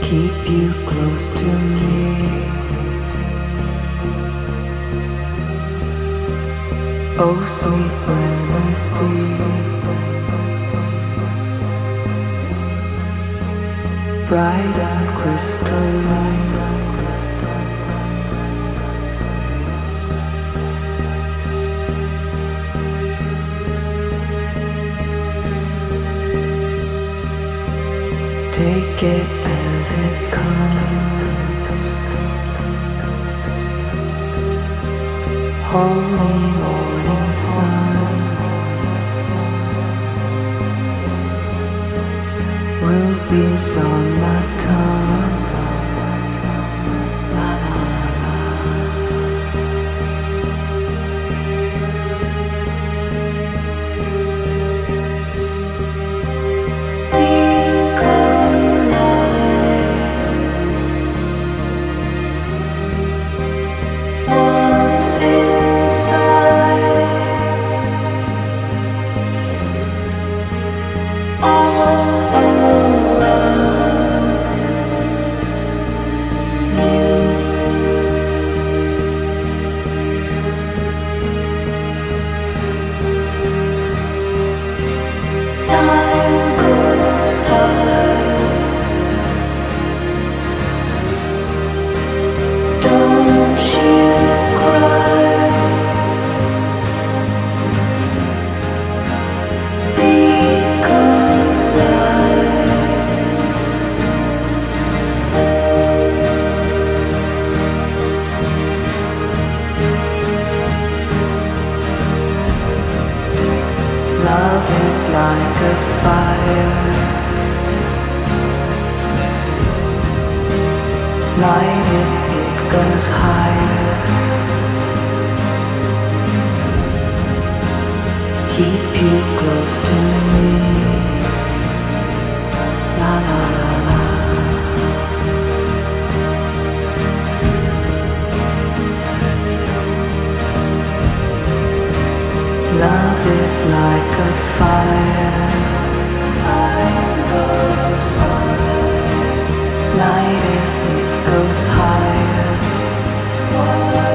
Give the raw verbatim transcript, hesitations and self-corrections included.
keep you close to me. Oh, sweet remedy, bright and crystalline. Take it as it comes. Holy morning sun, rubies on my tongue. La la la la. Become warmth inside, all around you. Time goes by, don't you cry. Become light. Love is like a fire, light it, it goes higher. Keep you close to me. La la la la. Love is like a fire. Time goes by. Light it, it goes higher.